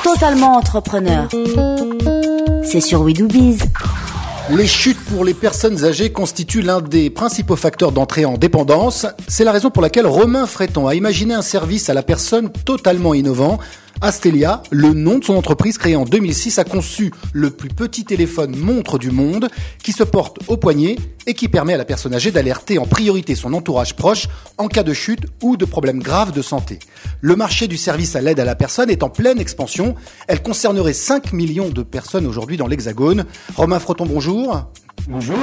Totalement entrepreneur. C'est sur We Do Biz. Les chutes pour les personnes âgées constituent l'un des principaux facteurs d'entrée en dépendance. C'est la raison pour laquelle Romain Fréton a imaginé un service à la personne totalement innovant. Astelia, le nom de son entreprise créée en 2006, a conçu le plus petit téléphone montre du monde qui se porte au poignet et qui permet à la personne âgée d'alerter en priorité son entourage proche en cas de chute ou de problèmes graves de santé. Le marché du service à l'aide à la personne est en pleine expansion. Elle concernerait 5 millions de personnes aujourd'hui dans l'Hexagone. Romain Fréton, bonjour. Bonjour.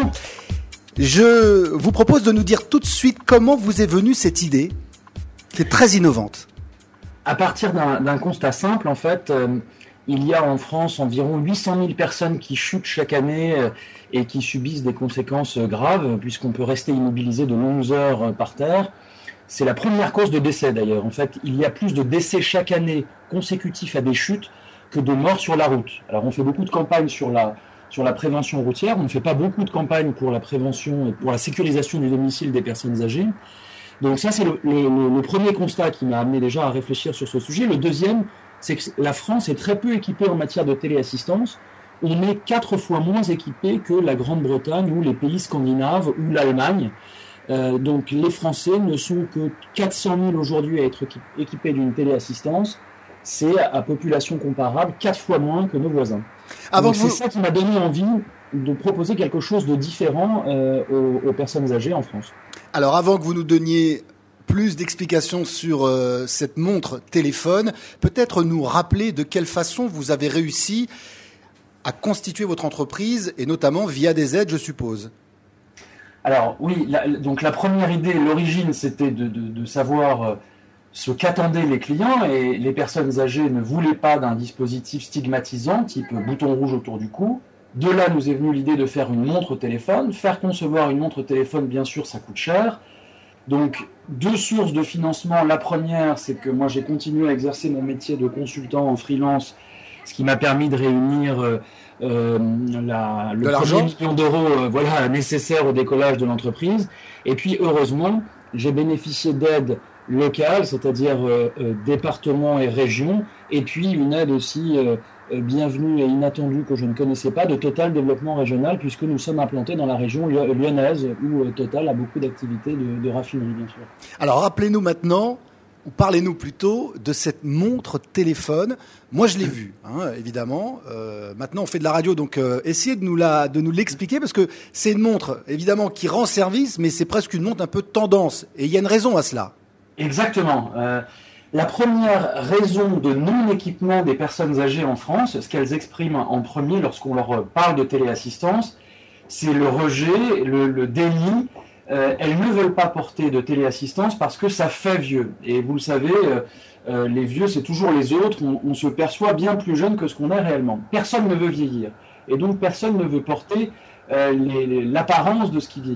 Je vous propose de nous dire tout de suite comment vous est venue cette idée qui est très innovante. À partir d'un constat simple, en fait, il y a en France environ 800 000 personnes qui chutent chaque année et qui subissent des conséquences graves, puisqu'on peut rester immobilisé de longues heures par terre. C'est la première cause de décès d'ailleurs. En fait, il y a plus de décès chaque année consécutifs à des chutes que de morts sur la route. Alors on fait beaucoup de campagnes sur la prévention routière, on ne fait pas beaucoup de campagnes pour la prévention et pour la sécurisation du domicile des personnes âgées. Donc ça, c'est le premier constat qui m'a amené déjà à réfléchir sur ce sujet. Le deuxième, c'est que la France est très peu équipée en matière de téléassistance. On est 4 fois moins équipé que la Grande-Bretagne ou les pays scandinaves ou l'Allemagne. Donc les Français ne sont que 400 000 aujourd'hui à être équipés d'une téléassistance. C'est à population comparable 4 fois moins que nos voisins. Donc c'est ça qui m'a donné envie de proposer quelque chose de différent aux personnes âgées en France. Alors avant que vous nous donniez plus d'explications sur cette montre téléphone, peut-être nous rappeler de quelle façon vous avez réussi à constituer votre entreprise et notamment via des aides, je suppose. Alors oui, donc la première idée, l'origine, c'était de savoir ce qu'attendaient les clients, et les personnes âgées ne voulaient pas d'un dispositif stigmatisant, type bouton rouge autour du cou. De là, nous est venue l'idée de faire une montre téléphone. Faire concevoir une montre téléphone, bien sûr, ça coûte cher. Donc, 2 sources de financement. La première, c'est que moi, j'ai continué à exercer mon métier de consultant en freelance, ce qui m'a permis de réunir le premier million d'euros nécessaire au décollage de l'entreprise. Et puis, heureusement, j'ai bénéficié d'aides locales, c'est-à-dire départements et régions, et puis une aide aussi bienvenue et inattendue que je ne connaissais pas, de Total Développement Régional, puisque nous sommes implantés dans la région lyonnaise, où Total a beaucoup d'activités de raffinerie, bien sûr. Alors rappelez-nous maintenant, ou parlez-nous plutôt de cette montre téléphone. Moi je l'ai vue, évidemment. Maintenant on fait de la radio, donc essayez de nous l'expliquer, parce que c'est une montre évidemment qui rend service, mais c'est presque une montre un peu tendance, et il y a une raison à cela. Exactement. La première raison de non-équipement des personnes âgées en France, ce qu'elles expriment en premier lorsqu'on leur parle de téléassistance, c'est le rejet, le déni. Elles ne veulent pas porter de téléassistance parce que ça fait vieux. Et vous le savez, les vieux, c'est toujours les autres. On se perçoit bien plus jeune que ce qu'on est réellement. Personne ne veut vieillir. Et donc, personne ne veut porter l'apparence de ce qui vieillit.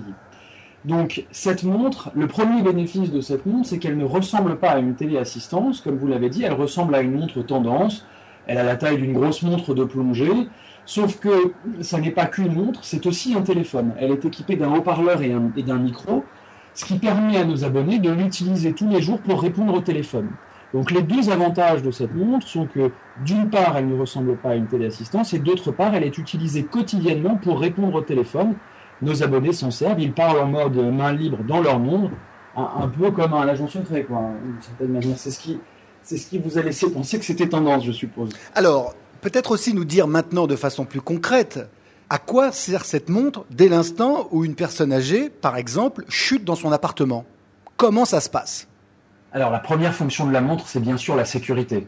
Donc, cette montre, le premier bénéfice de cette montre, c'est qu'elle ne ressemble pas à une téléassistance, comme vous l'avez dit, elle ressemble à une montre tendance, elle a la taille d'une grosse montre de plongée, sauf que ça n'est pas qu'une montre, c'est aussi un téléphone. Elle est équipée d'un haut-parleur et d'un micro, ce qui permet à nos abonnés de l'utiliser tous les jours pour répondre au téléphone. Donc, les 2 avantages de cette montre sont que, d'une part, elle ne ressemble pas à une téléassistance, et d'autre part, elle est utilisée quotidiennement pour répondre au téléphone. Nos abonnés s'en servent, ils parlent en mode main libre dans leur monde, un peu comme un agent secret, quoi, d'une certaine manière. C'est ce qui vous a laissé penser que c'était tendance, je suppose. Alors, peut-être aussi nous dire maintenant de façon plus concrète, à quoi sert cette montre dès l'instant où une personne âgée, par exemple, chute dans son appartement? Comment ça se passe? Alors, la première fonction de la montre, c'est bien sûr la sécurité.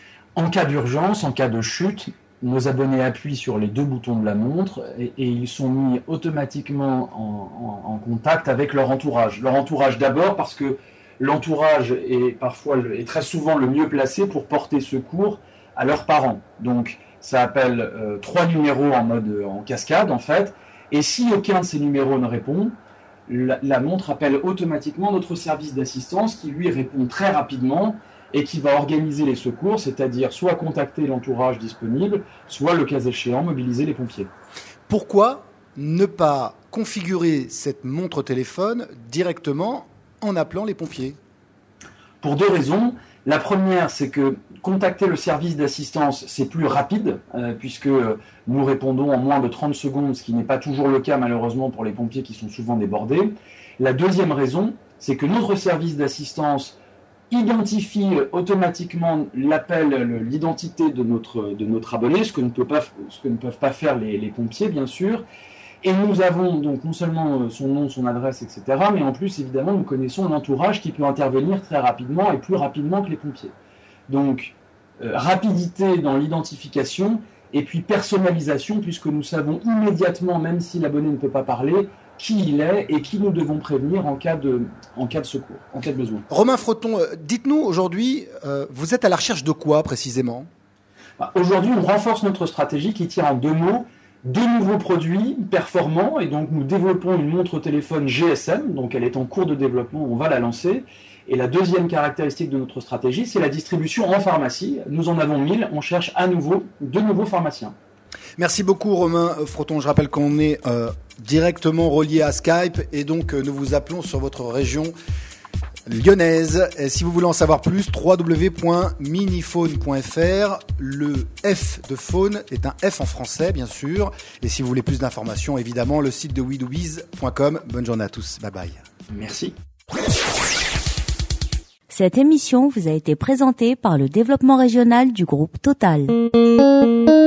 En cas d'urgence, en cas de chute, nos abonnés appuient sur les 2 boutons de la montre et ils sont mis automatiquement en contact avec leur entourage. Leur entourage d'abord parce que l'entourage est très souvent le mieux placé pour porter secours à leurs parents. Donc ça appelle 3 numéros en cascade en fait. Et si aucun de ces numéros ne répond, la montre appelle automatiquement notre service d'assistance qui lui répond très rapidement et qui va organiser les secours, c'est-à-dire soit contacter l'entourage disponible, soit, le cas échéant, mobiliser les pompiers. Pourquoi ne pas configurer cette montre téléphone directement en appelant les pompiers? Pour 2 raisons. La première, c'est que contacter le service d'assistance, c'est plus rapide, puisque nous répondons en moins de 30 secondes, ce qui n'est pas toujours le cas malheureusement pour les pompiers qui sont souvent débordés. La deuxième raison, c'est que notre service d'assistance identifie automatiquement l'appel, l'identité de notre abonné, ce que ne peuvent pas faire les pompiers, bien sûr. Et nous avons donc non seulement son nom, son adresse, etc., mais en plus, évidemment, nous connaissons l'entourage qui peut intervenir très rapidement et plus rapidement que les pompiers. Donc, rapidité dans l'identification et puis personnalisation, puisque nous savons immédiatement, même si l'abonné ne peut pas parler, qui il est et qui nous devons prévenir en cas de secours, en cas de besoin. Romain Freton, dites-nous aujourd'hui, vous êtes à la recherche de quoi précisément ? Aujourd'hui, on renforce notre stratégie qui tient en 2 mots. 2 nouveaux produits performants, et donc nous développons une montre au téléphone GSM, donc elle est en cours de développement, on va la lancer. Et la deuxième caractéristique de notre stratégie, c'est la distribution en pharmacie. Nous en avons 1000, on cherche à nouveau 2 nouveaux pharmaciens. Merci beaucoup Romain Freton, je rappelle qu'on est directement relié à Skype et donc nous vous appelons sur votre région lyonnaise. Et si vous voulez en savoir plus, www.miniphone.fr. Le F de phone est un F en français, bien sûr. Et si vous voulez plus d'informations, évidemment, le site de wedoobiz.com. Bonne journée à tous. Bye bye. Merci. Cette émission vous a été présentée par le développement régional du groupe Total.